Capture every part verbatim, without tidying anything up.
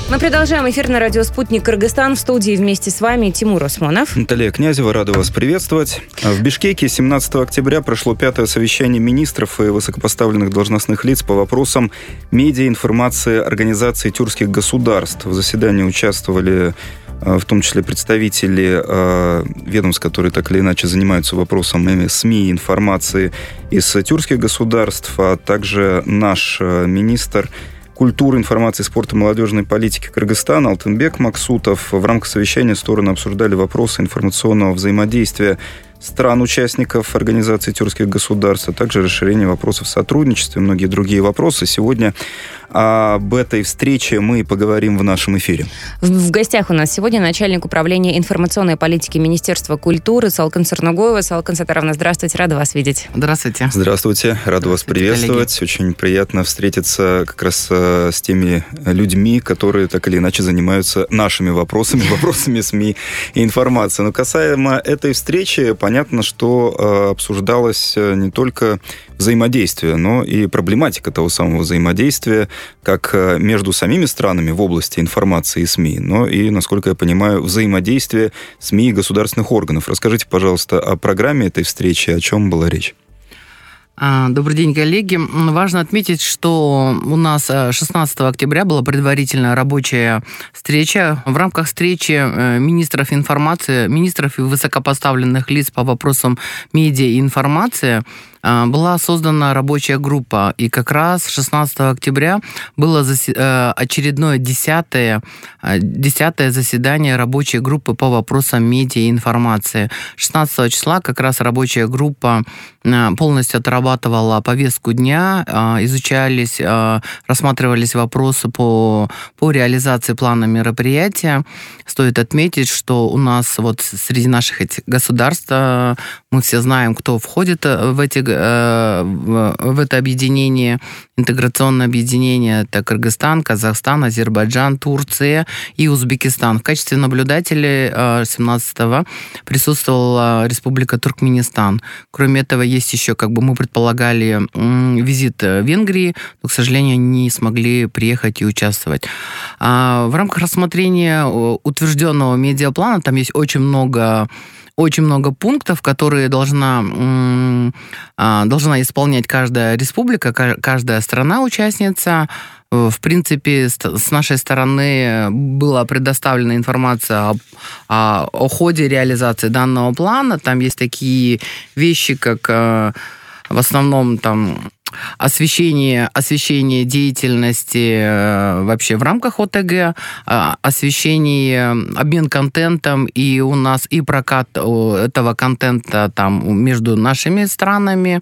Мы продолжаем эфир на радио «Спутник Кыргызстан». В студии вместе с вами Тимур Осмонов. Наталья Князева, рада вас приветствовать. В Бишкеке семнадцатого октября прошло пятое совещание министров и высокопоставленных должностных лиц по вопросам медиаинформации организаций тюркских государств. В заседании участвовали в том числе представители э, ведомств, которые так или иначе занимаются вопросом СМИ, информации из тюркских государств, а также наш э, министр культуры, информации, спорта и молодежной политики Кыргызстана Алтынбек Максутов. В рамках совещания стороны обсуждали вопросы информационного взаимодействия стран-участников Организации тюркских государств, а также расширение вопросов сотрудничества и многие другие вопросы. Сегодня об этой встрече мы поговорим в нашем эфире. В гостях у нас сегодня начальник управления информационной политики Министерства культуры Салкын Сырногоева. Салкын Сатаровна, здравствуйте, рада вас видеть. Здравствуйте. Здравствуйте, рада вас приветствовать. Коллеги. Очень приятно встретиться как раз с теми людьми, которые так или иначе занимаются нашими вопросами, вопросами СМИ и информации. Но касаемо этой встречи, понятно, что обсуждалось не только взаимодействие, но и проблематика того самого взаимодействия как между самими странами в области информации и СМИ, но и, насколько я понимаю, взаимодействие СМИ и государственных органов. Расскажите, пожалуйста, о программе этой встречи, о чем была речь. Добрый день, коллеги. Важно отметить, что у нас шестнадцатого октября была предварительная рабочая встреча. В рамках встречи министров информации, министров и высокопоставленных лиц по вопросам медиа и информации была создана рабочая группа, и как раз шестнадцатого октября было очередное десятое, десятое заседание рабочей группы по вопросам медиа и информации. шестнадцатого числа как раз рабочая группа полностью отрабатывала повестку дня, изучались, рассматривались вопросы по, по реализации плана мероприятия. Стоит отметить, что у нас вот среди наших этих государств, мы все знаем, кто входит в эти в это объединение, интеграционное объединение, это Кыргызстан, Казахстан, Азербайджан, Турция и Узбекистан. В качестве наблюдателей семнадцатого присутствовала Республика Туркменистан. Кроме этого, есть еще, как бы мы предполагали, визит Венгрии, но, к сожалению, не смогли приехать и участвовать. В рамках рассмотрения утвержденного медиаплана там есть очень много Очень много пунктов, которые должна, должна исполнять каждая республика, каждая страна-участница. В принципе, с нашей стороны была предоставлена информация о, о, о ходе реализации данного плана. Там есть такие вещи, как в основном там освещение, освещение деятельности вообще в рамках ОТГ, освещение, обмен контентом, и у нас и прокат этого контента там между нашими странами.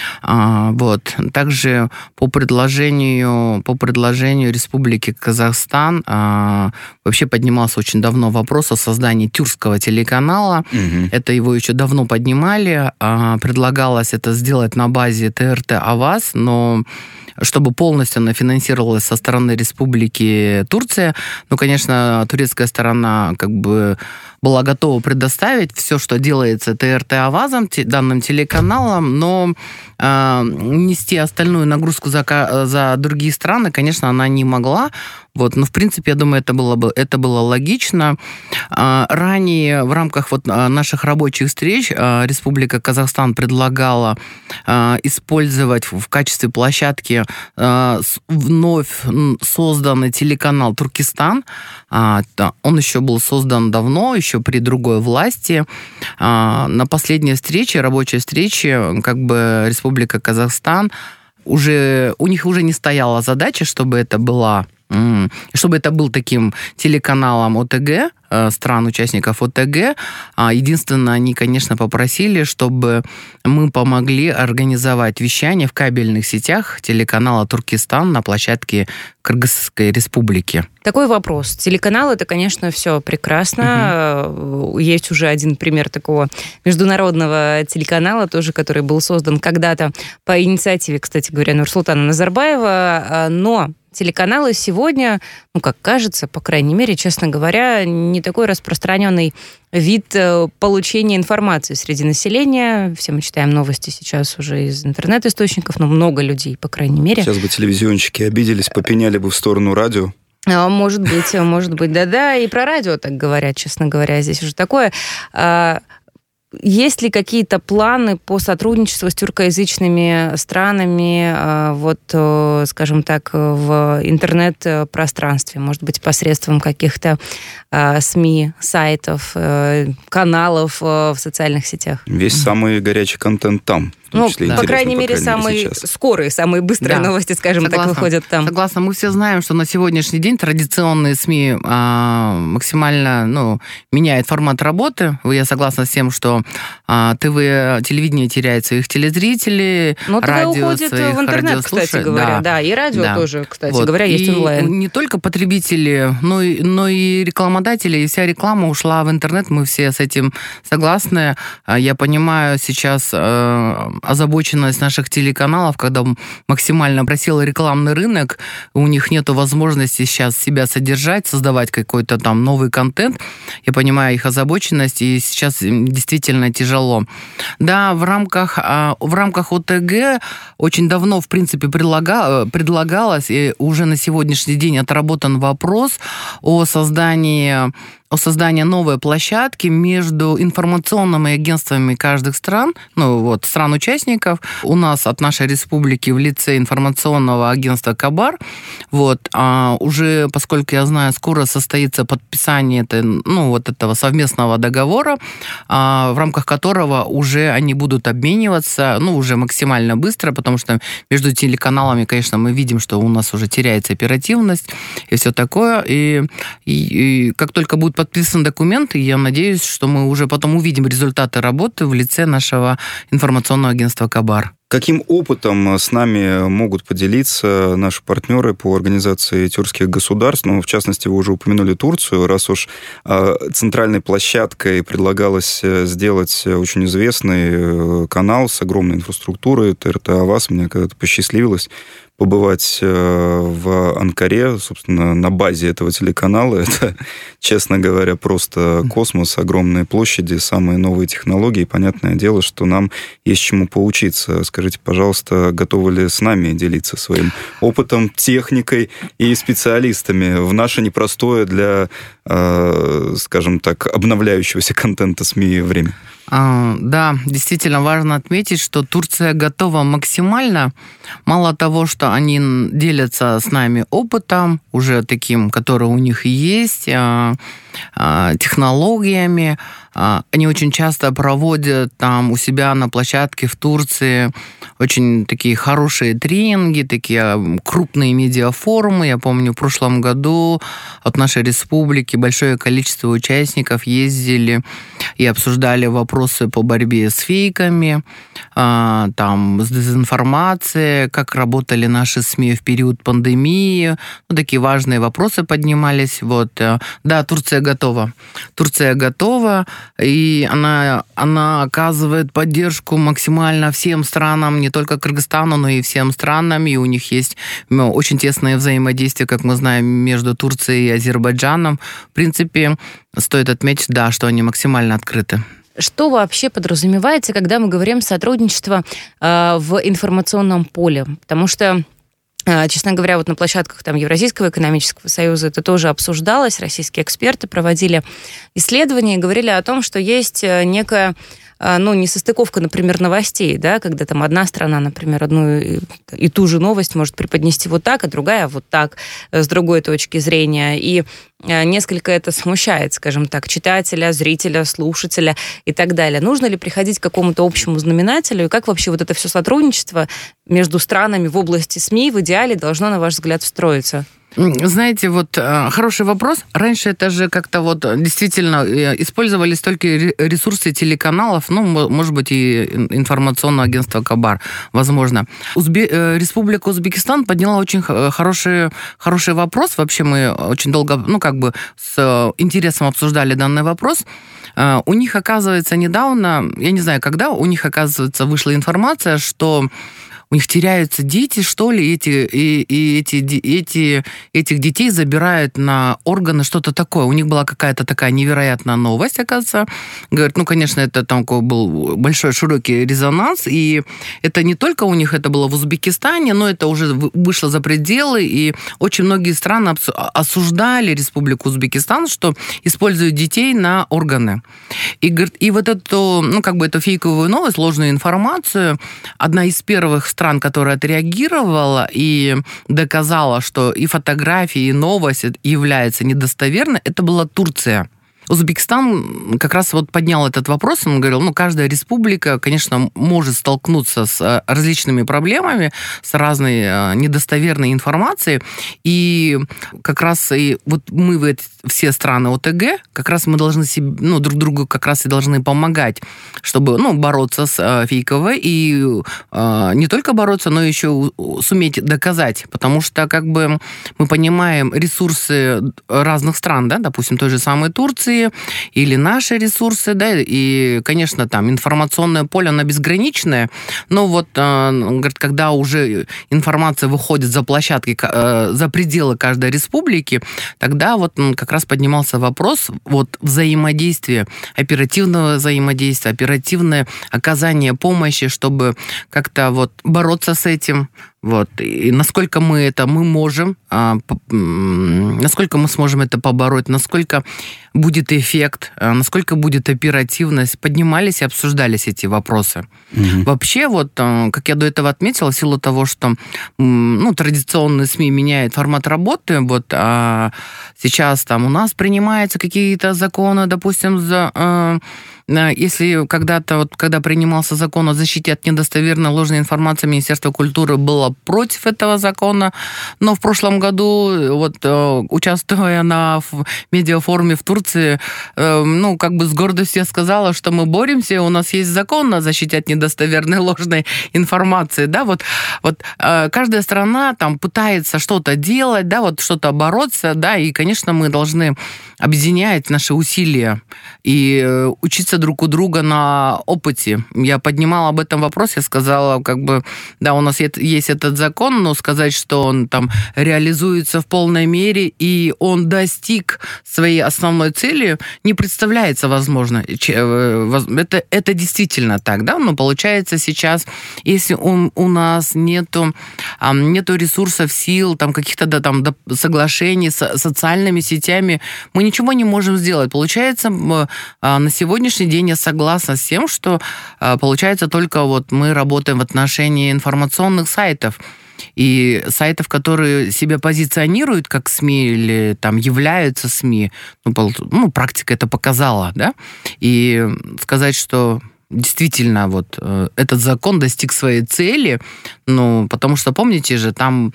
Вот. Также по предложению, по предложению Республики Казахстан вообще поднимался очень давно вопрос о создании тюркского телеканала. Угу. Это его еще давно поднимали. Предлагалось это сделать на базе ТРТ АВАЗ, но чтобы полностью она финансировалась со стороны Республики Турция, ну, конечно, турецкая сторона как бы была готова предоставить все, что делается ТРТ АВАЗом, данным телеканалом, но э, нести остальную нагрузку за, за другие страны, конечно, она не могла. Вот, но, в принципе, я думаю, это было, бы, это было логично. Ранее в рамках вот наших рабочих встреч Республика Казахстан предлагала использовать в качестве площадки вновь созданный телеканал «Туркестан». Он еще был создан давно, еще при другой власти. На последней встрече, рабочей встрече, как бы Республика Казахстан, уже, у них уже не стояла задача, чтобы это была чтобы это был таким телеканалом ОТГ, стран-участников ОТГ. Единственное, они, конечно, попросили, чтобы мы помогли организовать вещание в кабельных сетях телеканала «Туркестан» на площадке Кыргызской Республики. Такой вопрос. Телеканал — это, конечно, все прекрасно. Угу. Есть уже один пример такого международного телеканала, тоже, который был создан когда-то по инициативе, кстати говоря, Нурсултана Назарбаева, но телеканалы сегодня, ну, как кажется, по крайней мере, честно говоря, не такой распространенный вид получения информации среди населения. Все мы читаем новости сейчас уже из интернет-источников, но много людей, по крайней мере. Сейчас бы телевизионщики обиделись, попеняли бы в сторону радио. Может быть, может быть, да-да. И про радио так говорят, честно говоря, здесь уже такое. Есть ли какие-то планы по сотрудничеству с тюркоязычными странами, вот, скажем так, в интернет-пространстве? Может быть, посредством каких-то СМИ, сайтов, каналов в социальных сетях? Весь самый горячий контент там. Ну, да. По крайней мере, по крайней самые мере, скорые, самые быстрые да. новости, скажем Согласна. так, выходят там. Согласна. Мы все знаем, что на сегодняшний день традиционные СМИ а, максимально ну, меняют формат работы. Я согласна с тем, что а, ТВ, телевидение теряет своих телезрителей, но радио ТВ уходит своих в интернет, кстати говоря. Да. да, и радио да. тоже, кстати вот. говоря, есть и онлайн. Не только потребители, но и, но и рекламодатели, и вся реклама ушла в интернет. Мы все с этим согласны. Я понимаю сейчас озабоченность наших телеканалов, когда максимально просел рекламный рынок, у них нет возможности сейчас себя содержать, создавать какой-то там новый контент. Я понимаю их озабоченность, и сейчас действительно тяжело. Да, в рамках, в рамках ОТГ очень давно, в принципе, предлагалось, и уже на сегодняшний день отработан вопрос о создании о создании новой площадки между информационными агентствами каждых стран, ну вот, стран-участников. У нас от нашей республики в лице информационного агентства Кабар. Вот, а уже, поскольку я знаю, скоро состоится подписание это, ну, вот этого совместного договора, а, в рамках которого уже они будут обмениваться, ну, уже максимально быстро, потому что между телеканалами, конечно, мы видим, что у нас уже теряется оперативность и все такое. И, и, и как только будет подписан документ, и я надеюсь, что мы уже потом увидим результаты работы в лице нашего информационного агентства «Кабар». Каким опытом с нами могут поделиться наши партнеры по организации тюркских государств? Ну, в частности, вы уже упомянули Турцию, раз уж центральной площадкой предлагалось сделать очень известный канал с огромной инфраструктурой, ТРТ Аваз, мне когда-то посчастливилось побывать в Анкаре, собственно, на базе этого телеканала. Это, честно говоря, просто космос, огромные площади, самые новые технологии. Понятное дело, что нам есть чему поучиться. Скажите, пожалуйста, готовы ли с нами делиться своим опытом, техникой и специалистами в наше непростое для, скажем так, обновляющегося контента СМИ время? Да, действительно важно отметить, что Турция готова максимально. Мало того, что они делятся с нами опытом, уже таким, который у них есть, технологиями. Они очень часто проводят там у себя на площадке в Турции очень такие хорошие тренинги, такие крупные медиафорумы. Я помню, в прошлом году от нашей республики большое количество участников ездили и обсуждали вопросы по борьбе с фейками, там, с дезинформацией, как работали наши СМИ в период пандемии. Ну, такие важные вопросы поднимались. Вот. Да, Турция готова. Турция готова, и она, она оказывает поддержку максимально всем странам, не только Кыргызстану, но и всем странам, и у них есть ну, очень тесное взаимодействие, как мы знаем, между Турцией и Азербайджаном. В принципе, стоит отметить, да, что они максимально открыты. Что вообще подразумевается, когда мы говорим сотрудничество э, в информационном поле? Потому что, э, честно говоря, вот на площадках там, Евразийского экономического союза это тоже обсуждалось, российские эксперты проводили исследования и говорили о том, что есть некая ну, несостыковка, например, новостей, да, когда там одна страна, например, одну и, и ту же новость может преподнести вот так, а другая вот так, с другой точки зрения. И несколько это смущает, скажем так, читателя, зрителя, слушателя и так далее. Нужно ли приходить к какому-то общему знаменателю? И как вообще вот это все сотрудничество между странами в области СМИ в идеале должно, на ваш взгляд, встроиться? Знаете, вот хороший вопрос. Раньше это же как-то вот действительно использовались только ресурсы телеканалов, ну, может быть, и информационное агентство Кабар, возможно. Узбе... Республика Узбекистан подняла очень хороший, хороший вопрос. Вообще мы очень долго, ну, как бы с интересом обсуждали данный вопрос. У них, оказывается, недавно, я не знаю, когда, у них, оказывается, вышла информация, что у них теряются дети, что ли, эти, и, и эти, эти, этих детей забирают на органы, что-то такое. У них была какая-то такая невероятная новость, оказывается. Говорят, ну, конечно, это там был большой, широкий резонанс, и это не только у них, это было в Узбекистане, но это уже вышло за пределы, и очень многие страны осуждали Республику Узбекистан, что используют детей на органы. И, говорит, и вот эту, ну, как бы эту фейковую новость, ложную информацию, одна из первых стран, которая отреагировала и доказала, что и фотографии, и новость являются недостоверной, это была Турция. Узбекистан как раз вот поднял этот вопрос, он говорил, ну, каждая республика, конечно, может столкнуться с различными проблемами, с разной недостоверной информацией, и как раз и вот мы, все страны ОТГ, как раз мы должны себе, ну, друг другу как раз и должны помогать, чтобы, ну, бороться с фейковой, и э, не только бороться, но еще суметь доказать, потому что, как бы, мы понимаем ресурсы разных стран, да, допустим, той же самой Турции, или наши ресурсы, да, и, конечно, там информационное поле, оно безграничное, но вот, говорит, когда уже информация выходит за площадки, за пределы каждой республики, тогда вот как раз поднимался вопрос вот взаимодействия, оперативного взаимодействия, оперативное оказание помощи, чтобы как-то вот бороться с этим. Вот. И насколько мы это мы можем, а, насколько мы сможем это побороть, насколько будет эффект, а, насколько будет оперативность, поднимались и обсуждались эти вопросы. Угу. Вообще, вот, как я до этого отметила, в силу того, что ну, традиционные СМИ меняют формат работы, вот, а сейчас там у нас принимаются какие-то законы, допустим, за... А, если когда-то, вот, когда принимался закон о защите от недостоверной ложной информации, Министерство культуры было против этого закона, но в прошлом году, вот, участвуя на медиафоруме в Турции, ну, как бы с гордостью я сказала, что мы боремся, у нас есть закон о защите от недостоверной ложной информации, да, вот, вот каждая страна там пытается что-то делать, да, вот что-то бороться, да, и, конечно, мы должны объединять наши усилия и учиться друг у друга на опыте. Я поднимала об этом вопрос, я сказала, как бы, да, у нас есть этот закон, но сказать, что он там реализуется в полной мере и он достиг своей основной цели, не представляется возможно. Это, это действительно так, да, но получается сейчас, если у, у нас нету, нету ресурсов, сил, там каких-то да, там, соглашений с социальными сетями, мы ничего не можем сделать. Получается, на сегодняшний день я согласна с тем, что получается только вот мы работаем в отношении информационных сайтов. И сайтов, которые себя позиционируют как СМИ или там являются СМИ, ну, ну практика это показала, да, и сказать, что действительно вот этот закон достиг своей цели, ну, потому что, помните же, там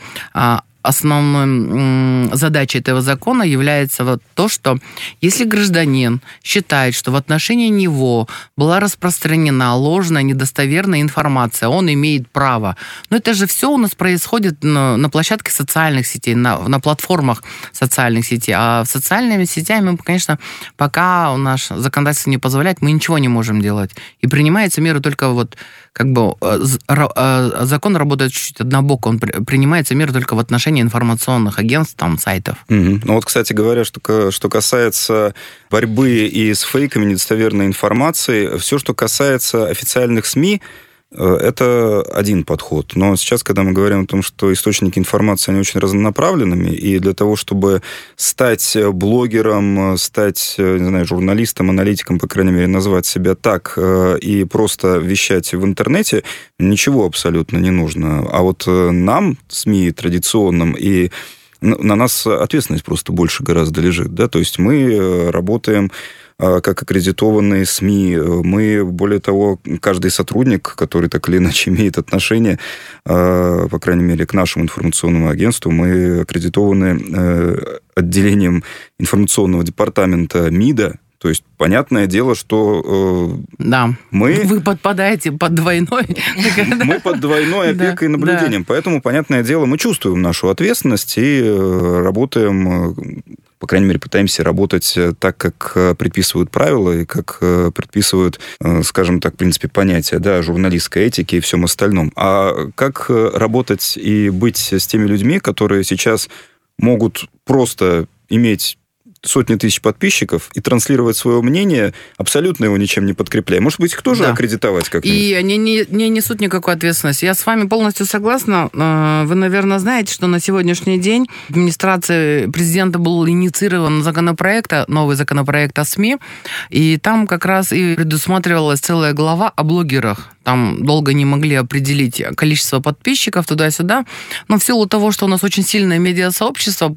основной задачей этого закона является вот то, что если гражданин считает, что в отношении него была распространена ложная, недостоверная информация, он имеет право. Но это же все у нас происходит на, на площадке социальных сетей, на, на платформах социальных сетей. А с социальными сетями мы, конечно, пока у нас законодательство не позволяет, мы ничего не можем делать. И принимаются меры только вот как бы закон работает чуть-чуть однобоко, он принимается меры только в отношении информационных агентств, там, сайтов. Угу. Ну вот, кстати говоря, что, что касается борьбы и с фейками, недостоверной информацией, все, что касается официальных СМИ, это один подход. Но сейчас, когда мы говорим о том, что источники информации, они очень разнонаправленными, и для того, чтобы стать блогером, стать, не знаю, журналистом, аналитиком, по крайней мере, назвать себя так, и просто вещать в интернете, ничего абсолютно не нужно. А вот нам, СМИ традиционным, и на нас ответственность просто больше гораздо лежит. Да? То есть мы работаем как аккредитованные СМИ. Мы, более того, каждый сотрудник, который так или иначе имеет отношение, по крайней мере, к нашему информационному агентству, мы аккредитованы отделением информационного департамента МИДа. То есть, понятное дело, что э, да. мы... Вы подпадаете под двойной... Мы под двойной опекой и наблюдением. Поэтому, понятное дело, мы чувствуем нашу ответственность и работаем по крайней мере, пытаемся работать так, как предписывают правила и как предписывают, скажем так, в принципе, понятия, да, журналистской этики и всем остальном. А как работать и быть с теми людьми, которые сейчас могут просто иметь сотни тысяч подписчиков и транслировать свое мнение, абсолютно его ничем не подкрепляя. Может быть, их тоже да. аккредитовать как-нибудь? И они не, не несут никакой ответственности. Я с вами полностью согласна. Вы, наверное, знаете, что на сегодняшний день в администрации президента был инициирован законопроект, новый законопроект о СМИ, и там как раз и предусматривалась целая глава о блогерах. Там долго не могли определить количество подписчиков туда-сюда. Но в силу того, что у нас очень сильное медиасообщество,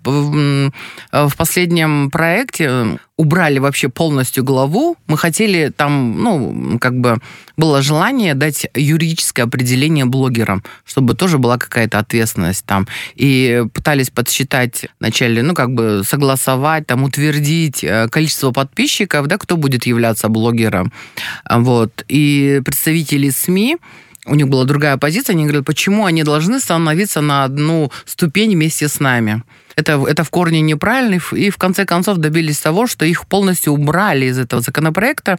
в последнем проекте убрали вообще полностью главу. Мы хотели там, ну, как бы было желание дать юридическое определение блогерам, чтобы тоже была какая-то ответственность там. И пытались подсчитать вначале, ну, как бы согласовать, там, утвердить количество подписчиков, да, кто будет являться блогером. Вот. И представители СМИ, у них была другая позиция, они говорят, почему они должны становиться на одну ступень вместе с нами. Это, это в корне неправильно, и в конце концов добились того, что их полностью убрали из этого законопроекта,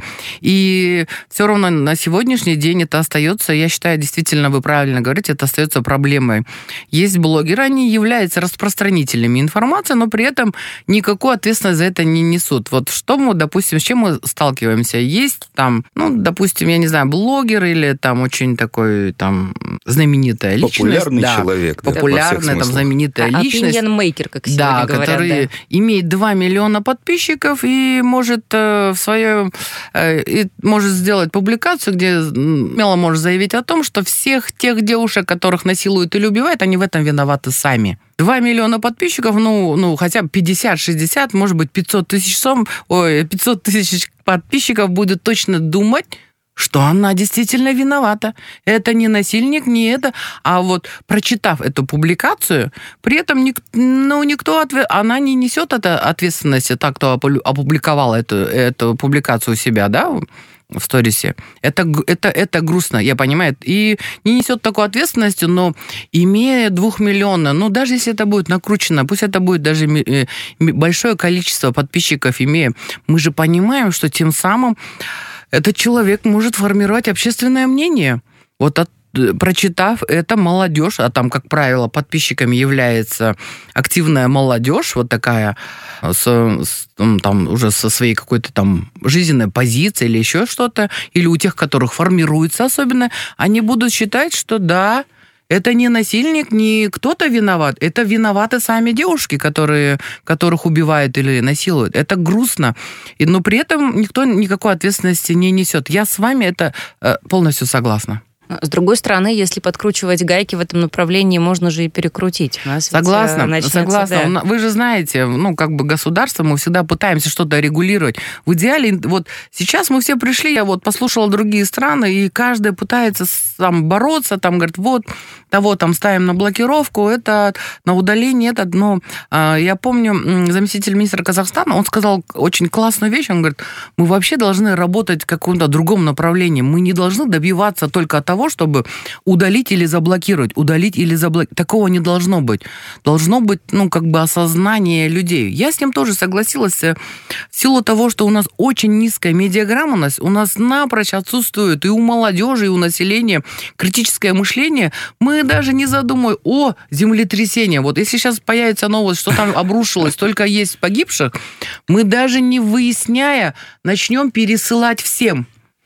и все равно на сегодняшний день это остается, я считаю, действительно, вы правильно говорите, это остается проблемой. Есть блогеры, они являются распространителями информации, но при этом никакой ответственности за это не несут. Вот что мы, допустим, с чем мы сталкиваемся? Есть там, ну, допустим, я не знаю, блогер или там очень такой там знаменитая личность. Популярный да, человек. Популярная, да, там, знаменитая а, личность. Opinion-maker, как сегодня да, говорят. который да. имеет два миллиона подписчиков и может э, в свое, э, и может сделать публикацию, где смело может заявить о том, что всех тех девушек, которых насилуют или убивают, они в этом виноваты сами. два миллиона подписчиков, ну, ну хотя бы пятьдесят-шестьдесят, может быть, пятьсот тысяч, сом, ой, пятьсот тысяч подписчиков будет точно думать, что она действительно виновата. Это не насильник, не это. А вот прочитав эту публикацию, при этом ник, ну, никто, она не несет это ответственности, так, кто опубликовал эту, эту публикацию у себя, да, в сторисе. Это, это, это грустно, я понимаю. И не несет такой ответственности, но имея двух миллионов, ну, даже если это будет накручено, пусть это будет даже большое количество подписчиков, имея, мы же понимаем, что тем самым этот человек может формировать общественное мнение. Вот от, прочитав это, молодежь, а там, как правило, подписчиками является активная молодежь, вот такая, с, с, там, уже со своей какой-то там жизненной позицией или еще что-то, или у тех, которых формируется особенно, они будут считать, что да, это не насильник, не кто-то виноват. Это виноваты сами девушки, которые, которых убивают или насилуют. Это грустно. И, но при этом никто никакой ответственности не несет. Я с вами это э, полностью согласна. С другой стороны, если подкручивать гайки в этом направлении, можно же и перекрутить. Согласна, согласна. Да. Вы же знаете, ну, как бы государство, мы всегда пытаемся что-то регулировать. В идеале, вот сейчас мы все пришли, я вот послушала другие страны, и каждый пытается там бороться, там говорит, вот, того там ставим на блокировку, это на удаление, это, но э, я помню, заместитель министра Казахстана, он сказал очень классную вещь, он говорит, мы вообще должны работать в каком-то другом направлении, мы не должны добиваться только того, чтобы удалить или заблокировать, удалить или заблокировать. Такого не должно быть. Должно быть, ну, как бы осознание людей. Я с ним тоже согласилась в силу того, что у нас очень низкая медиаграмотность, у нас напрочь отсутствует и у молодежи, и у населения критическое мышление. Мы даже не задумываем о землетрясении. Вот если сейчас появится новость, что там обрушилось, только есть погибших, мы даже не выясняя, начнем пересылать всем.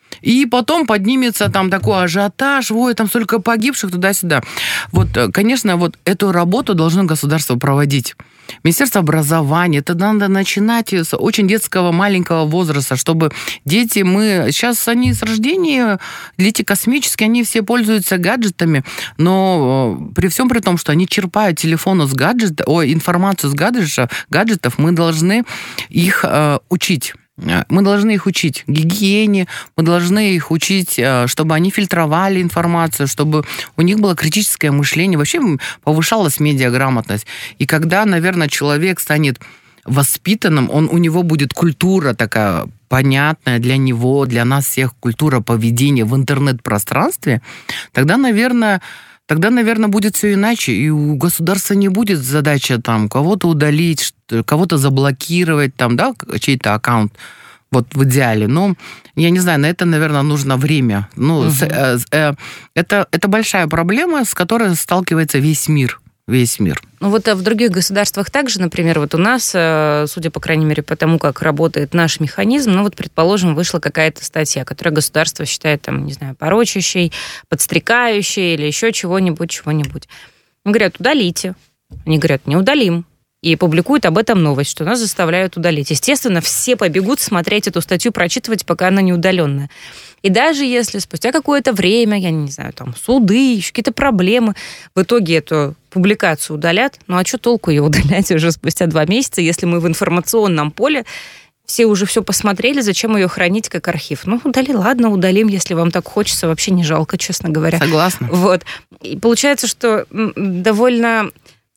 И потом поднимется там такой ажиотаж, ой, там столько погибших, туда-сюда. Вот, конечно, вот эту работу должно государство проводить. Министерство образования, это надо начинать с очень детского маленького возраста, чтобы дети, мы, сейчас они с рождения, дети космические, они все пользуются гаджетами, но при всем при том, что они черпают телефоны с гаджетов, ой, информацию с гаджетов, гаджетов, мы должны их э, учить. Мы должны их учить гигиене, мы должны их учить, чтобы они фильтровали информацию, чтобы у них было критическое мышление, вообще повышалась медиаграмотность. И когда, наверное, человек станет воспитанным, он, у него будет культура такая понятная для него, для нас всех, культура поведения в интернет-пространстве, тогда, наверное, тогда, наверное, будет все иначе, и у государства не будет задачи там кого-то удалить, кого-то заблокировать, там, да, чей-то аккаунт. Вот в идеале. Но я не знаю, на это, наверное, нужно время. Ну, угу. с, э, э, это, это большая проблема, с которой сталкивается весь мир. Весь мир. Ну вот а в других государствах также, например, вот у нас, судя, по крайней мере, по тому, как работает наш механизм, ну вот, предположим, вышла какая-то статья, которую государство считает, там, не знаю, порочащей, подстрекающей или еще чего-нибудь, чего-нибудь. Они говорят, удалите. Они говорят, не удалим. И публикуют об этом новость, что нас заставляют удалить. Естественно, все побегут смотреть эту статью, прочитывать, пока она не удаленная. И даже если спустя какое-то время, я не знаю, там суды, еще какие-то проблемы, в итоге эту публикацию удалят, ну а что толку ее удалять уже спустя два месяца, если мы в информационном поле все уже все посмотрели, зачем ее хранить как архив? Ну, удали, ладно, удалим, если вам так хочется, вообще не жалко, честно говоря. Согласна. Вот. И получается, что довольно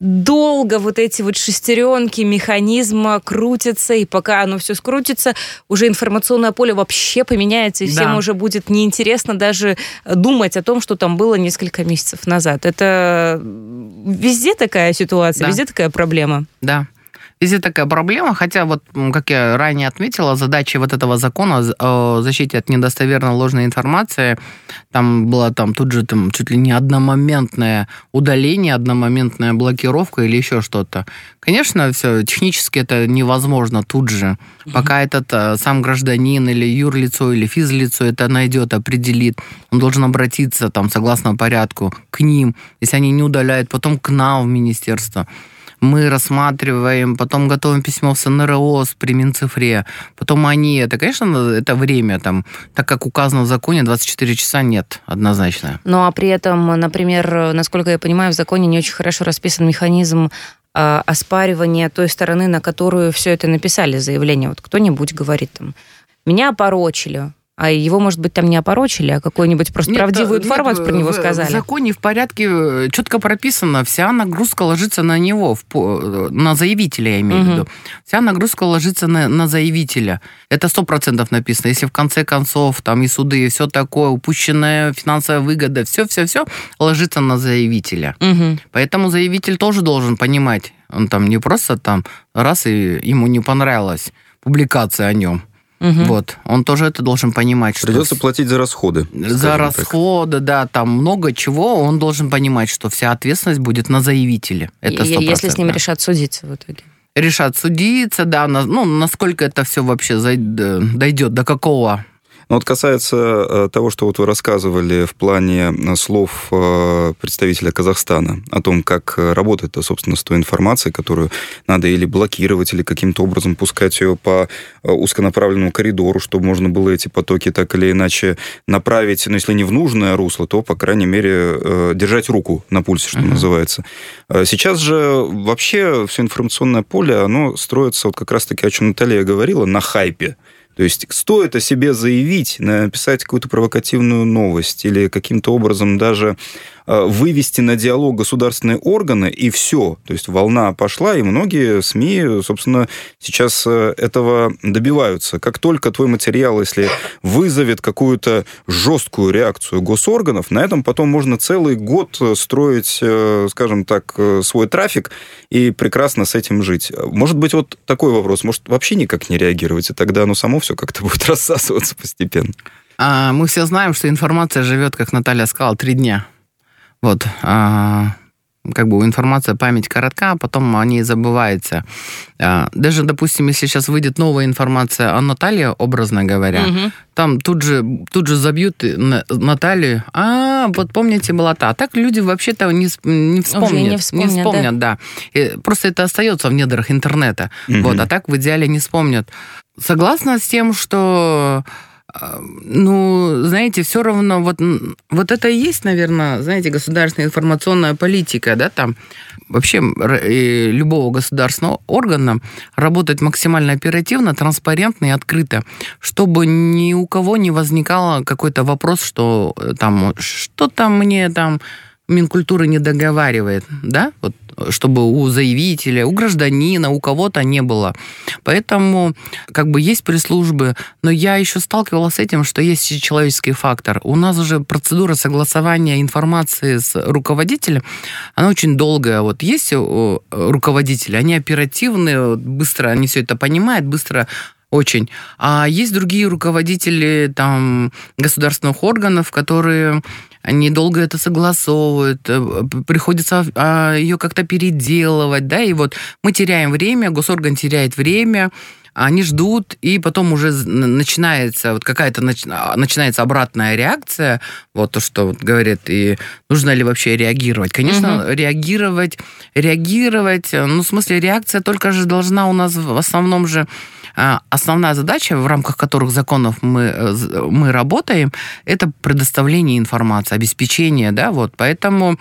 долго вот эти вот шестеренки механизма крутятся, и пока оно все скрутится, уже информационное поле вообще поменяется, и всем да. уже будет неинтересно даже думать о том, что там было несколько месяцев назад. Это везде такая ситуация, да. везде такая проблема. Да. Везде такая проблема, хотя вот, как я ранее отметила, задача вот этого закона о защите от недостоверной ложной информации, там было там тут же там, чуть ли не одномоментное удаление, одномоментная блокировка или еще что-то. Конечно, все технически это невозможно тут же, mm-hmm. пока этот сам гражданин или юрлицо или физлицо это найдет, определит, он должен обратиться там согласно порядку к ним, если они не удаляют, потом к нам в министерство. Мы рассматриваем, потом готовим письмо в СНРОС при Минцифре, потом они, это, конечно, это время, там, так как указано в законе, двадцать четыре часа нет, однозначно. Ну, а при этом, например, насколько я понимаю, в законе не очень хорошо расписан механизм э, оспаривания той стороны, на которую все это написали, заявление. Вот кто-нибудь говорит там, меня опорочили. А его, может быть, там не опорочили, а какую-нибудь просто нет, правдивую информацию нет, про него сказали. В законе в порядке четко прописано, вся нагрузка ложится на него, в, на заявителя, я имею в виду. Угу. Вся нагрузка ложится на, на заявителя. Это сто процентов написано. Если в конце концов там и суды, и все такое, упущенная финансовая выгода, все-все-все ложится на заявителя. Угу. Поэтому заявитель тоже должен понимать, он там не просто там раз и ему не понравилась публикация о нем. Угу. Вот, он тоже это должен понимать. Придется что платить за расходы. За расходы, так. да, там много чего, он должен понимать, что вся ответственность будет на заявителе. Это сто процентов. Если с ним решат судиться в итоге. Решат судиться, да, ну, насколько это все вообще дойдет, до какого... Но вот касается того, что вот вы рассказывали в плане слов представителя Казахстана о том, как работает, собственно, с той информацией, которую надо или блокировать, или каким-то образом пускать ее по узконаправленному коридору, чтобы можно было эти потоки так или иначе направить, ну, если не в нужное русло, то, по крайней мере, держать руку на пульсе, что uh-huh. называется. Сейчас же вообще все информационное поле, оно строится, вот как раз-таки, о чем Наталья говорила, на хайпе. То есть стоит о себе заявить, написать какую-то провокативную новость или каким-то образом даже вывести на диалог государственные органы, и все. То есть волна пошла, и многие СМИ, собственно, сейчас этого добиваются. Как только твой материал, если вызовет какую-то жесткую реакцию госорганов, на этом потом можно целый год строить, скажем так, свой трафик и прекрасно с этим жить. Может быть, вот такой вопрос, может вообще никак не реагировать, и тогда оно само все как-то будет рассасываться постепенно. А, мы все знаем, что информация живет, как Наталья сказала, три дня. Вот, а, как бы у информации память коротка, а потом о ней забывается. А, даже, допустим, если сейчас выйдет новая информация о Наталье, образно говоря, угу. там тут же, тут же забьют Наталью, а, вот помните, была та. А так люди вообще-то не, не вспомнят. Не вспомнят, не вспомнят, да. да. И просто это остается в недрах интернета. Угу. Вот, а так в идеале не вспомнят. Согласна с тем, что... Ну, знаете, все равно вот, вот это и есть, наверное, знаете, государственная информационная политика, да, там вообще любого государственного органа работать максимально оперативно, транспарентно и открыто, чтобы ни у кого не возникало какой-то вопрос, что там, что там мне там Минкультуры не договаривает, да, вот чтобы у заявителя, у гражданина, у кого-то не было. Поэтому как бы есть пресс-службы, но я еще сталкивалась с этим, что есть еще человеческий фактор. У нас уже процедура согласования информации с руководителем, она очень долгая. Вот есть руководители, они оперативные, быстро они все это понимают, быстро очень. А есть другие руководители там, государственных органов, которые они долго это согласовывают, приходится ее как-то переделывать, да, и вот мы теряем время, госорган теряет время, они ждут, и потом уже начинается вот какая-то начинается обратная реакция, вот то, что вот говорят, и нужно ли вообще реагировать. Конечно, угу. реагировать, реагировать, ну, в смысле, реакция только же должна у нас в основном же основная задача, в рамках которых законов мы, мы работаем, это предоставление информации, обеспечение, да, вот, поэтому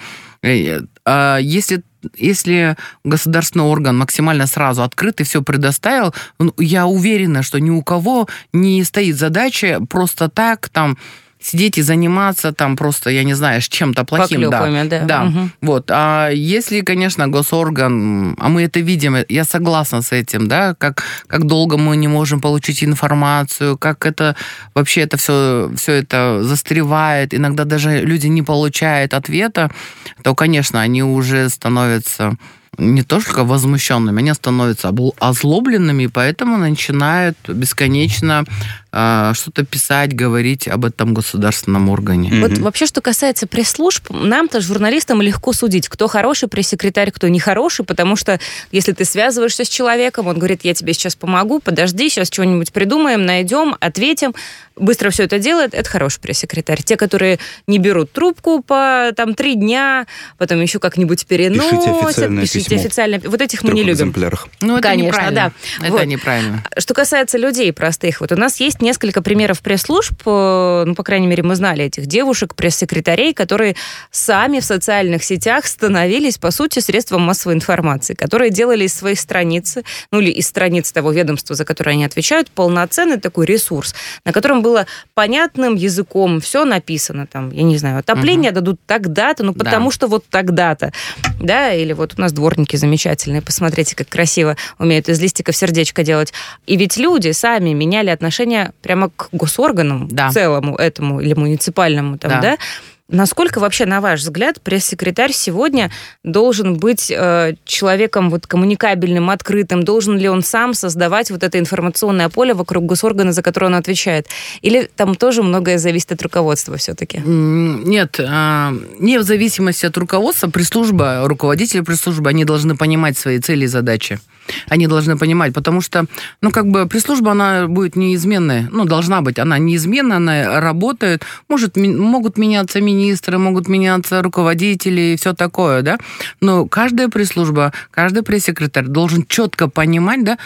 если, если государственный орган максимально сразу открыт и все предоставил, я уверена, что ни у кого не стоит задача просто так, там, сидеть и заниматься там просто, я не знаю, с чем-то плохим. Да, да. да. Угу. Вот. А если, конечно, госорган, а мы это видим, я согласна с этим, да, как, как долго мы не можем получить информацию, как это вообще это все, все это застревает, иногда даже люди не получают ответа, то, конечно, они уже становятся не только возмущенными, они становятся озлобленными, поэтому начинают бесконечно э, что-то писать, говорить об этом государственном органе. Mm-hmm. Вот вообще, что касается пресс-служб, нам-то, журналистам, легко судить, кто хороший пресс-секретарь, кто нехороший, потому что если ты связываешься с человеком, он говорит, я тебе сейчас помогу, подожди, сейчас что-нибудь придумаем, найдем, ответим, быстро все это делает, это хороший пресс-секретарь. Те, которые не берут трубку по там три дня, потом еще как-нибудь переносят, пишите официальное пишите письмо. официально. Вот этих мы не любим. Экземплярах. Ну, это конечно, неправильно. да. Это вот. неправильно. Что касается людей простых, вот у нас есть несколько примеров пресс-служб, ну, по крайней мере, мы знали этих девушек, пресс-секретарей, которые сами в социальных сетях становились, по сути, средством массовой информации, которые делали из своих страниц, ну, или из страниц того ведомства, за которое они отвечают, полноценный такой ресурс, на котором было понятным языком все написано, там, я не знаю, отопление угу. дадут тогда-то, ну, потому да. что вот тогда-то, да, или вот у нас дворники замечательные, посмотрите, как красиво умеют из листиков сердечко делать. И ведь люди сами меняли отношение прямо к госорганам, да. целому этому, или муниципальному, там, да. да? Насколько вообще, на ваш взгляд, пресс-секретарь сегодня должен быть э, человеком вот, коммуникабельным, открытым? Должен ли он сам создавать вот это информационное поле вокруг госоргана, за которое он отвечает? Или там тоже многое зависит от руководства все-таки? Нет, не в зависимости от руководства. Пресс-служба, руководители пресс-службы, они должны понимать свои цели и задачи. Они должны понимать, потому что, ну, как бы пресс-служба, она будет неизменной, ну, должна быть, она неизменна, она работает, может, могут меняться министры, могут меняться руководители и все такое, да, но каждая пресс-служба, каждый пресс-секретарь должен четко понимать, да,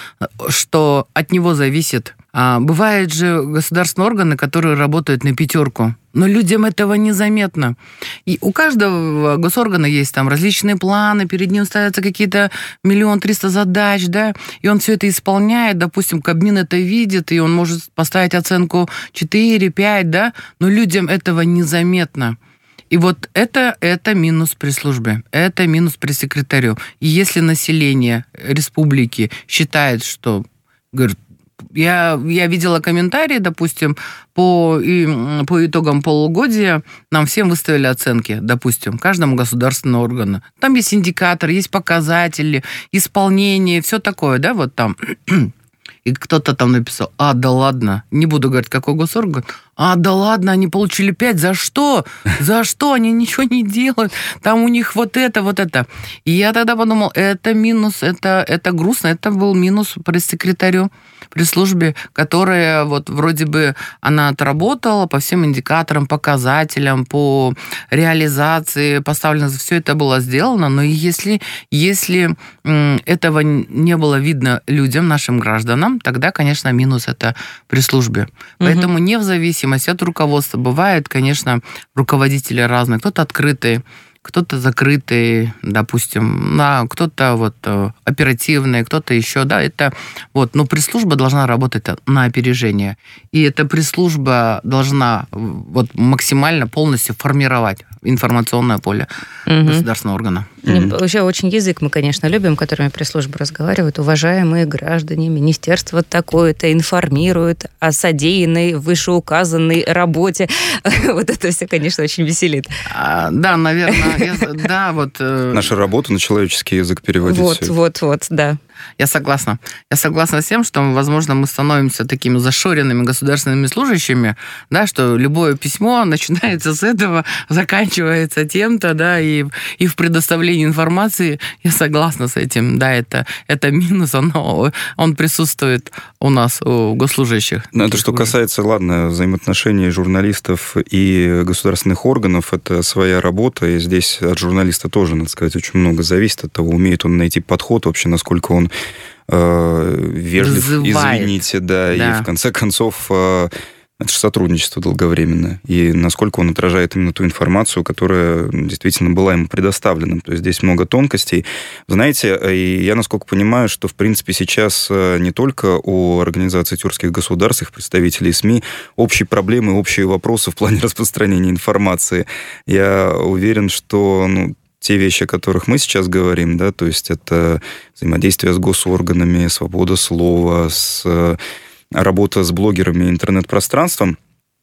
что от него зависит. А бывают же государственные органы, которые работают на пятерку, но людям этого незаметно. И у каждого госоргана есть там различные планы, перед ним ставятся какие-то миллион триста задач, да, и он все это исполняет, допустим, Кабмин это видит, и он может поставить оценку четыре пять, да, но людям этого незаметно. И вот это, это минус пресс-службе, это минус пресс-секретарю. И если население республики считает, что, говорит, Я, я видела комментарии, допустим, по, и, по итогам полугодия нам всем выставили оценки, допустим, каждому государственному органу. Там есть индикатор, есть показатели, исполнение, все такое, да, вот там. И кто-то там написал, а, да ладно, не буду говорить, какой госорган, а, да ладно, они получили пять, за что? За что? Они ничего не делают, там у них вот это, вот это. И я тогда подумал, это минус, это, это грустно, это был минус пресс-секретарю, пресс-службе, которая вот вроде бы она отработала по всем индикаторам, показателям, по реализации поставлено, все это было сделано, но если, если этого не было видно людям, нашим гражданам, тогда, конечно, минус это пресс-службе. Угу. Поэтому не в зависимости от руководства. Бывает, конечно, руководители разные, кто-то открытый, кто-то закрытый, допустим, да, кто-то вот оперативный, кто-то еще, да, это вот, но пресс-служба должна работать на опережение, и эта пресс-служба должна вот максимально полностью формировать информационное поле угу. государственного органа. Угу. Вообще очень язык мы, конечно, любим, которыми пресс-служба разговаривает. Уважаемые граждане, министерство такое-то информирует о содеянной вышеуказанной работе. Вот это все, конечно, очень веселит. А, да, наверное. Да, вот. Наша работа на человеческий язык переводить. Вот, вот, вот, да. Я согласна. Я согласна с тем, что, возможно, мы становимся такими зашоренными государственными служащими, да, что любое письмо начинается с этого, заканчивается тем-то, да, и, и в предоставлении информации я согласна с этим. Да, это, это минус, но он присутствует у нас, у госслужащих. Но это что касается, ладно, взаимоотношений журналистов и государственных органов, это своя работа, и здесь от журналиста тоже, надо сказать, очень много зависит от того, умеет он найти подход вообще, насколько он вежлив, вызывает. Извините, да, да, и в конце концов это же сотрудничество долговременное, и насколько он отражает именно ту информацию, которая действительно была ему предоставлена. То есть здесь много тонкостей. Знаете, и я насколько понимаю, что, в принципе, сейчас не только у Организации тюркских государств, их представителей СМИ, общие проблемы, общие вопросы в плане распространения информации. Я уверен, что, ну, те вещи, о которых мы сейчас говорим, да, то есть это взаимодействие с госорганами, свобода слова, с, работа с блогерами и интернет-пространством,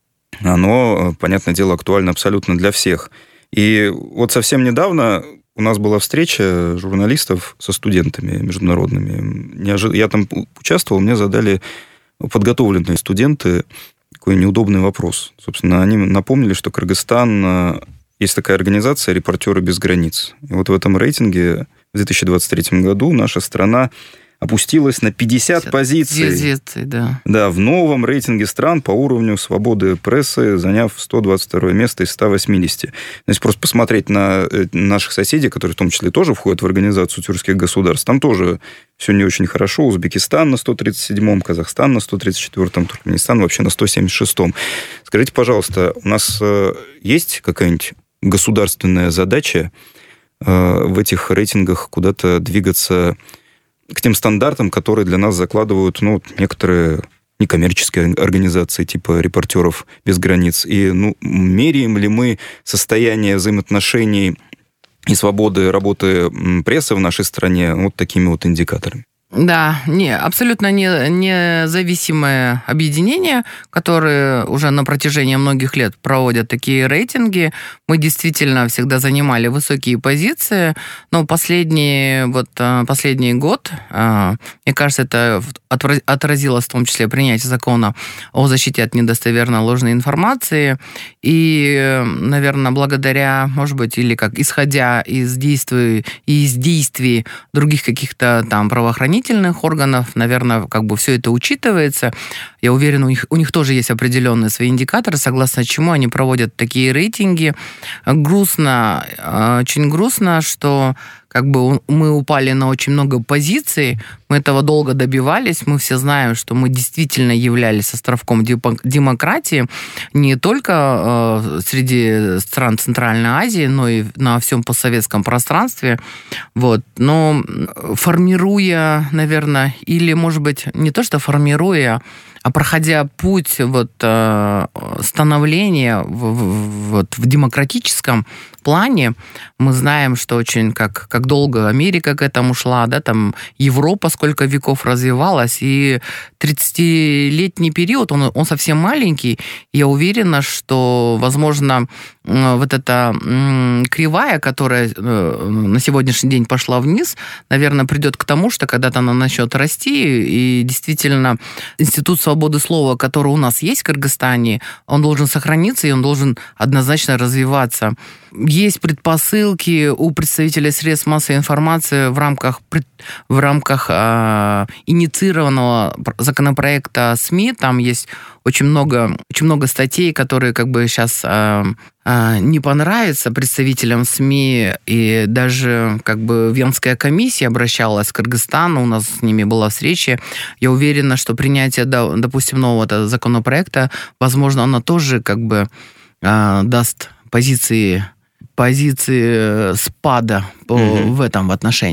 оно, понятное дело, актуально абсолютно для всех. И вот совсем недавно у нас была встреча журналистов со студентами международными. Я там участвовал, мне задали подготовленные студенты такой неудобный вопрос. Собственно, они напомнили, что Кыргызстан... Есть такая организация «Репортеры без границ». И вот в этом рейтинге в две тысячи двадцать третьем году наша страна опустилась на пятьдесят, пятьдесят позиций. Позиций, да. Да, в новом рейтинге стран по уровню свободы прессы, заняв сто двадцать второе место из ста восьмидесяти. Если просто посмотреть на наших соседей, которые в том числе тоже входят в Организацию тюркских государств, там тоже все не очень хорошо. Узбекистан на сто тридцать седьмом, Казахстан на сто тридцать четвёртом, Туркменистан вообще на сто семьдесят шестом. Скажите, пожалуйста, у нас есть какая-нибудь государственная задача в этих рейтингах куда-то двигаться к тем стандартам, которые для нас закладывают, ну, некоторые некоммерческие организации типа «Репортеров без границ». И, ну, меряем ли мы состояние взаимоотношений и свободы работы прессы в нашей стране вот такими вот индикаторами? Да, не, абсолютно не, независимое объединение, которые уже на протяжении многих лет проводят такие рейтинги. Мы действительно всегда занимали высокие позиции, но последний, вот, последний год, мне кажется, это отразилось в том числе принятие закона о защите от недостоверной ложной информации. И, наверное, благодаря, может быть, или как исходя из действий, из действий других каких-то там правоохранительных органов, наверное, как бы все это учитывается. Я уверен, у них, у них тоже есть определенные свои индикаторы, согласно чему они проводят такие рейтинги. Грустно, очень грустно, что как бы мы упали на очень много позиций, мы этого долго добивались, мы все знаем, что мы действительно являлись островком демократии не только среди стран Центральной Азии, но и на всем постсоветском пространстве. Вот. Но формируя, наверное, или, может быть, не то, что формируя, а проходя путь вот, становления в, в, вот, в демократическом плане, мы знаем, что очень как, как долго Америка к этому шла, да, там Европа сколько веков развивалась, и тридцатилетний период, он, он совсем маленький. Я уверена, что, возможно, вот эта кривая, которая на сегодняшний день пошла вниз, наверное, придет к тому, что когда-то она начнет расти, и действительно институт свободы слова, который у нас есть в Кыргызстане, он должен сохраниться, и он должен однозначно развиваться. Есть предпосылки у представителей средств массовой информации в рамках, в рамках э, инициированного законопроекта СМИ. Там есть очень много, очень много статей, которые как бы сейчас э, э, не понравятся представителям СМИ. И даже как бы Венская комиссия обращалась к Кыргызстану, у нас с ними была встреча. Я уверена, что принятие, допустим, нового законопроекта, возможно, оно тоже как бы э, даст позиции... позиции спада mm-hmm. в этом отношении.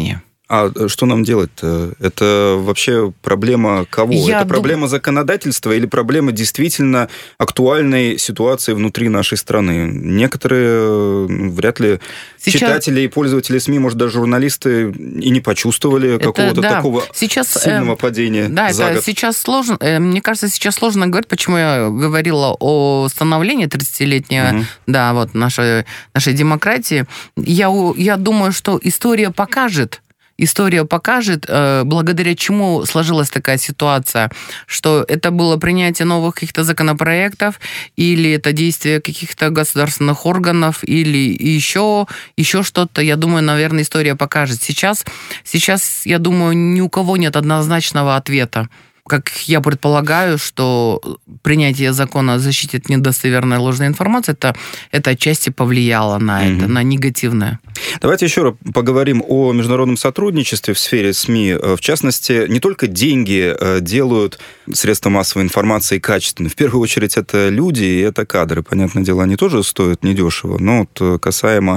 А что нам делать-то? Это вообще проблема кого? Я Это дум... проблема законодательства или проблема действительно актуальной ситуации внутри нашей страны? Некоторые, вряд ли, Сейчас... читатели и пользователи СМИ, может, даже журналисты и не почувствовали это, какого-то да. такого сейчас, сильного э, падения Да, за это год. сейчас сложно. Э, мне кажется, сейчас сложно говорить, почему я говорила о становлении тридцатилетнего, угу. да, вот, нашей, нашей демократии. Я, я думаю, что история покажет, История покажет, благодаря чему сложилась такая ситуация, что это было принятие новых каких-то законопроектов, или это действие каких-то государственных органов, или еще, еще что-то. Я думаю, наверное, история покажет. Сейчас, сейчас, я думаю, ни у кого нет однозначного ответа. Как я предполагаю, что принятие закона о защите от недостоверной ложной информации, это, это отчасти повлияло на mm-hmm. это, на негативное. Давайте еще раз поговорим о международном сотрудничестве в сфере СМИ. В частности, не только деньги делают средства массовой информации качественными. В первую очередь, это люди и это кадры. Понятное дело, они тоже стоят недешево, но вот касаемо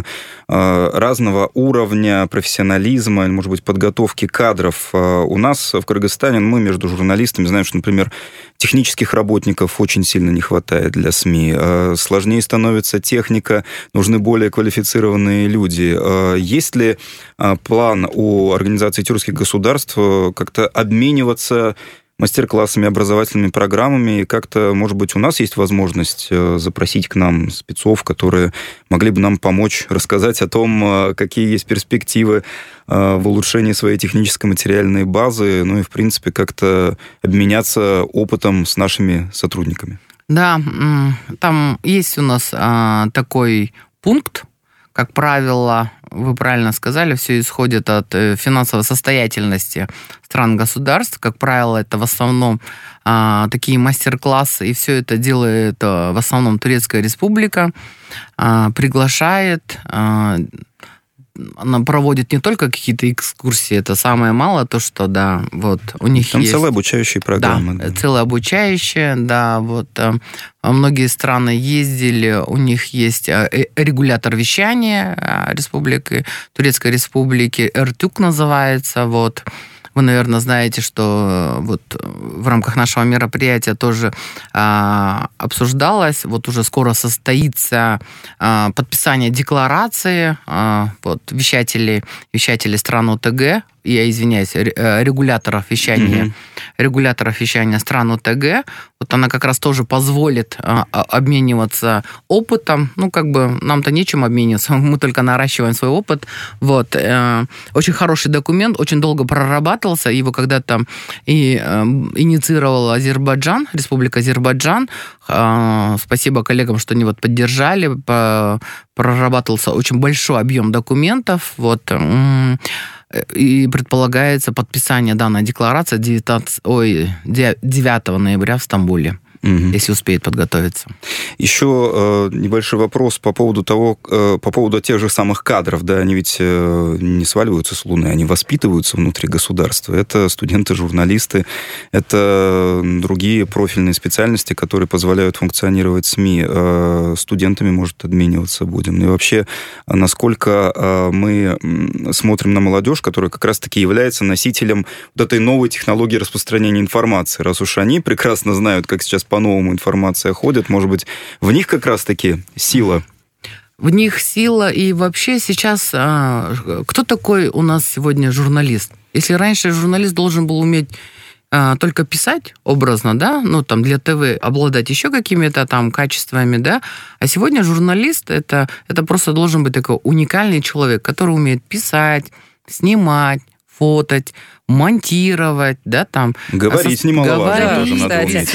разного уровня профессионализма, может быть, подготовки кадров, у нас в Кыргызстане мы между журналистами знаем, что, например, технических работников очень сильно не хватает для СМИ. Сложнее становится техника, нужны более квалифицированные люди. Есть ли план у Организации тюркских государств как-то обмениваться мастер-классами, образовательными программами, и как-то, может быть, у нас есть возможность запросить к нам спецов, которые могли бы нам помочь рассказать о том, какие есть перспективы в улучшении своей технической материальной базы, ну и, в принципе, как-то обменяться опытом с нашими сотрудниками. Да, там есть у нас такой пункт. Как правило, вы правильно сказали, все исходит от финансовой состоятельности стран-государств. Как правило, это в основном а, такие мастер-классы, и все это делает а, в основном Турецкая Республика, а, приглашает, а, она проводит не только какие-то экскурсии, это самое мало, то, что, да, вот у них там есть... целые обучающие программы. Да, да. целые обучающие, да, вот многие страны ездили, у них есть регулятор вещания Республики, Турецкой Республики, ЭРТЮК называется, вот. Вы, наверное, знаете, что вот в рамках нашего мероприятия тоже а, обсуждалось, вот уже скоро состоится а, подписание декларации а, вот, вещателей, вещателей стран ОТГ, я извиняюсь, регуляторов вещания, mm-hmm. регуляторов вещания стран ОТГ. Вот она как раз тоже позволит а, обмениваться опытом. Ну, как бы нам-то нечем обмениваться, мы только наращиваем свой опыт. Вот. Э, очень хороший документ, очень долго прорабатывался. Его когда-то и, э, инициировал Азербайджан, Республика Азербайджан. Э, спасибо коллегам, что они вот поддержали. По, прорабатывался очень большой объем документов. Вот. Э, И предполагается подписание данной декларации девятого ноября в Стамбуле, угу. если успеет подготовиться. Еще э, небольшой вопрос по поводу того, э, по поводу тех же самых кадров. Да, они ведь э, не сваливаются с Луны, они воспитываются внутри государства. Это студенты, журналисты, это другие профильные специальности, которые позволяют функционировать СМИ. Э, студентами, может, обмениваться будем. Ну и вообще, насколько э, мы смотрим на молодежь, которая как раз-таки является носителем вот этой новой технологии распространения информации. Раз уж они прекрасно знают, как сейчас по-новому информация ходит, может быть, в них как раз-таки сила? В них сила, и вообще сейчас... А, кто такой у нас сегодня журналист? Если раньше журналист должен был уметь а, только писать образно, да, ну, там, для ТВ, обладать еще какими-то там качествами, да, а сегодня журналист это, это просто должен быть такой уникальный человек, который умеет писать, снимать, фотать, монтировать, да, там... Говорить а, немаловажно говорить, тоже надо уметь.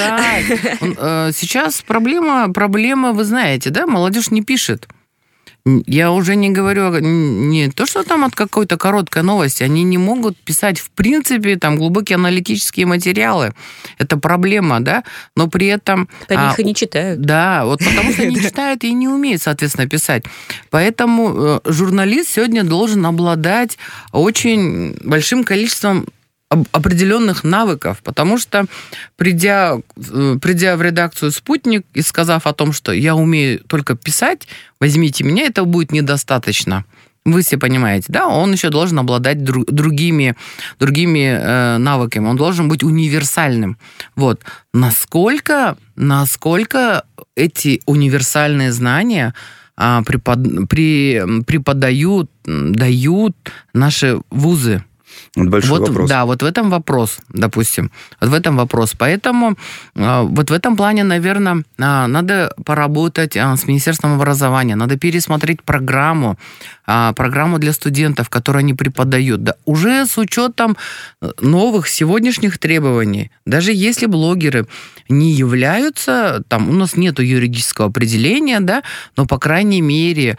Сейчас проблема, проблема, вы знаете, да, молодежь не пишет. Я уже не говорю не то, что там от какой-то короткой новости, они не могут писать, в принципе, там глубокие аналитические материалы. Это проблема, да, но при этом... Они а, их и не читают. Да, вот потому что они читают и не умеют, соответственно, писать. Поэтому журналист сегодня должен обладать очень большим количеством определенных навыков, потому что, придя, придя в редакцию «Спутник» и сказав о том, что я умею только писать, возьмите меня, это будет недостаточно. Вы все понимаете, да? Он еще должен обладать друг, другими, другими э, навыками. Он должен быть универсальным. Вот. Насколько, насколько эти универсальные знания а, препод, при, преподают, дают наши вузы? Вот большой вот, вопрос. Да, вот в этом вопрос, допустим. Вот в этом вопрос. Поэтому вот в этом плане, наверное, надо поработать с Министерством образования, надо пересмотреть программу, программу для студентов, которую они преподают. Да, уже с учетом новых сегодняшних требований, даже если блогеры не являются, там у нас нет юридического определения, да, но, по крайней мере,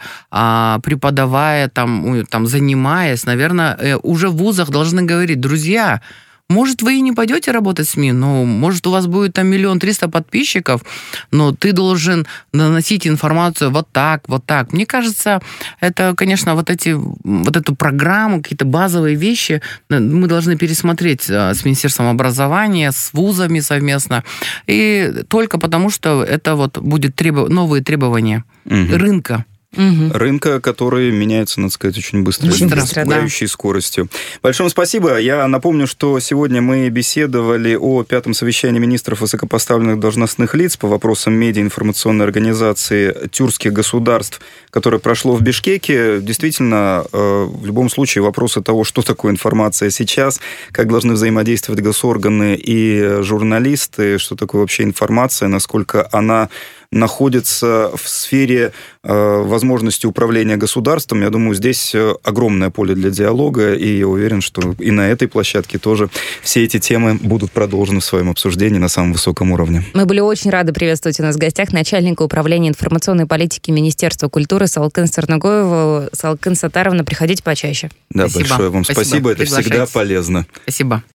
преподавая, там, там, занимаясь, наверное, уже в вузах должны говорить: друзья, может, вы и не пойдете работать в СМИ, но, может, у вас будет там миллион триста подписчиков, но ты должен доносить информацию вот так, вот так. Мне кажется, это, конечно, вот, эти, вот эту программу, какие-то базовые вещи мы должны пересмотреть с Министерством образования, с вузами совместно, и только потому, что это вот будет требов... новые требования угу. рынка. Угу. Рынка, который меняется, надо сказать, очень быстро, быстро с пугающей да. скоростью. Большое спасибо. Я напомню, что сегодня мы беседовали о пятом совещании министров высокопоставленных должностных лиц по вопросам медиа-информационной организации тюркских государств, которое прошло в Бишкеке. Действительно, в любом случае, вопросы того, что такое информация сейчас, как должны взаимодействовать госорганы и журналисты, что такое вообще информация, насколько она находится в сфере э, возможности управления государством. Я думаю, здесь огромное поле для диалога, и я уверен, что и на этой площадке тоже все эти темы будут продолжены в своем обсуждении на самом высоком уровне. Мы были очень рады приветствовать у нас в гостях начальника управления информационной политики Министерства культуры Салкын Сарнагоеву. Салкын Сатаровна, приходите почаще. Да, спасибо. Большое вам спасибо. спасибо. Это всегда полезно. Спасибо.